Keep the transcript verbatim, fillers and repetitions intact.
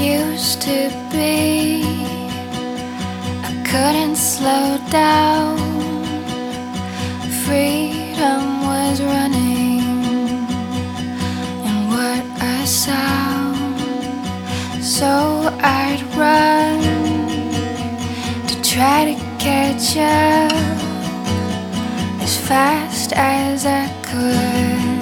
used to be. I couldn't slow down. Freedom was running, and what a sound. So I'd run to try to catch up as fast as I could.